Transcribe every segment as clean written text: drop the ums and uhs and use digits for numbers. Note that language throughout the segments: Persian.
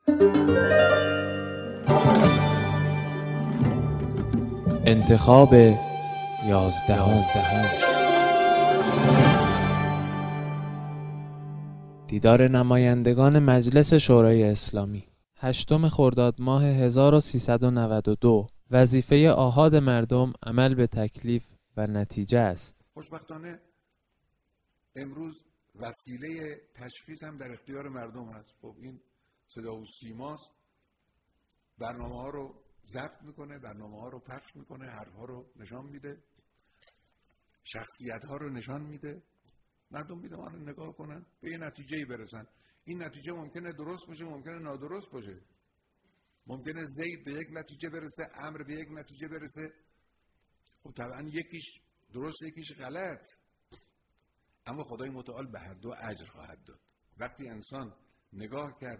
انتخاب 11 دیدار نمایندگان مجلس شورای اسلامی 8 خرداد ماه 1392. وظیفه آحاد مردم عمل به تکلیف و نتیجه است. خوشبختانه امروز وسیله تشخیص هم در اختیار مردم هست. خب این صدا و سیماست، برنامه ها رو ضبط میکنه، برنامه ها رو پخش میکنه، حرف ها رو نشان میده، شخصیت ها رو نشان میده. مردم میدونن آن رو نگاه کنن، به یه نتیجه‌ای برسن. این نتیجه ممکنه درست باشه، ممکنه نادرست باشه. ممکنه زید به یک نتیجه برسه، امر به یک نتیجه برسه. خب طبعا یکیش درست یکیش غلط، اما خدای متعال به هر دو اجر خواهد داد. وقتی انسان نگاه کرد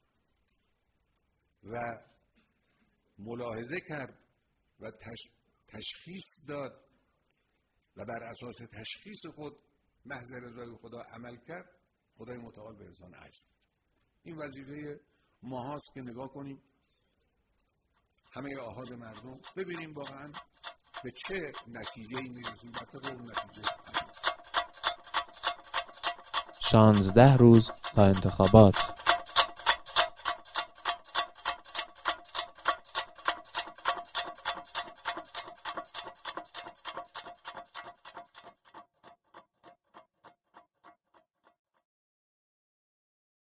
و ملاحظه کرد و تشخیص داد و بر اساس تشخیص خود محض رضای خدا عمل کرد، خدای متعال به انسان اجر. این وظیفه ما هاست که نگاه کنیم همه آحاد مردم، ببینیم واقعا به چه نتیجه‌ای میرسیم. طبق اون نتیجه 16 روز تا انتخابات.